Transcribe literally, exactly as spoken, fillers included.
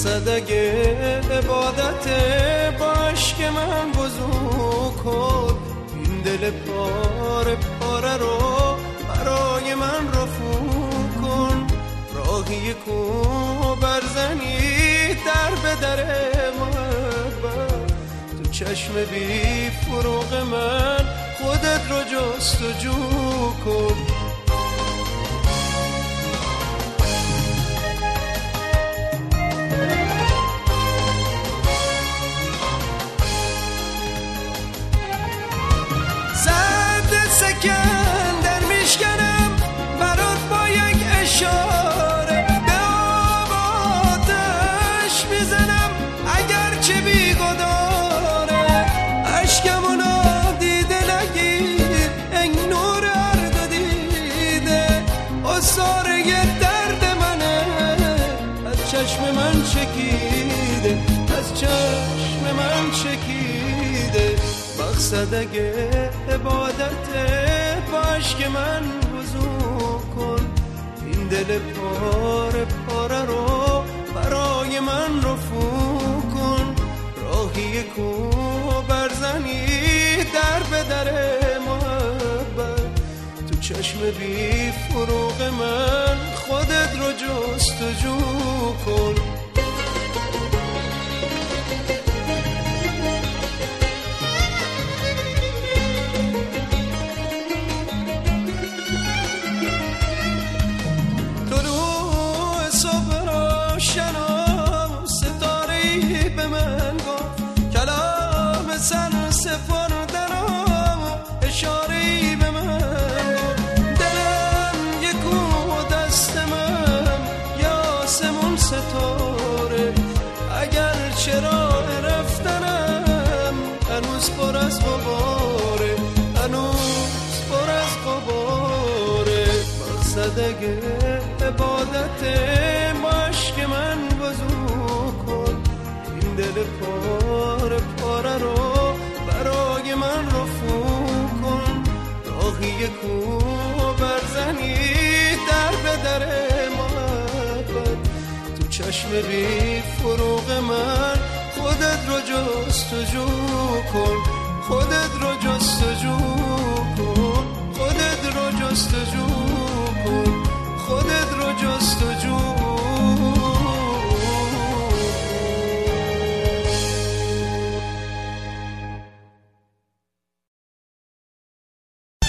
مقصد اگه عبادته باش که من وضو کن، این دل پاره پاره رو برای من رفو کن، راهی کو برزنی در به در محبت، تو چشم بی فروغ من خودت رو جستجو کن. سکندر میشکنم برات با یک اشاره، به آب آتش میزنم اگر چه بیگداره، عشقمو نادیده نگیر ای نور هر دو دیده، اصاره درد منه از چشم من چکیده، از چشم من چکیده. مقصد اگه عبادته باش که من وضو کن، این دل پاره پاره رو برای من رفو کن، راهی کو برزنی در به در محبت، تو چشم بی فروغ من خودت رو جستجو کن. سر سپردنم اشاره‌ای به من، دلم یکو دست من یاسمون ستاره، اگر چرا رفتنم هنوز پر از غباره، هنوز پر از غباره. مقصد اگه عبادته باش که من وضو کن، این دل پاره پاره رو برای من رفو کن، راهی کو برزنی در به در محبت، تو چشم بی فروغ من خودت رو جستجو کن، خودت رو جستجو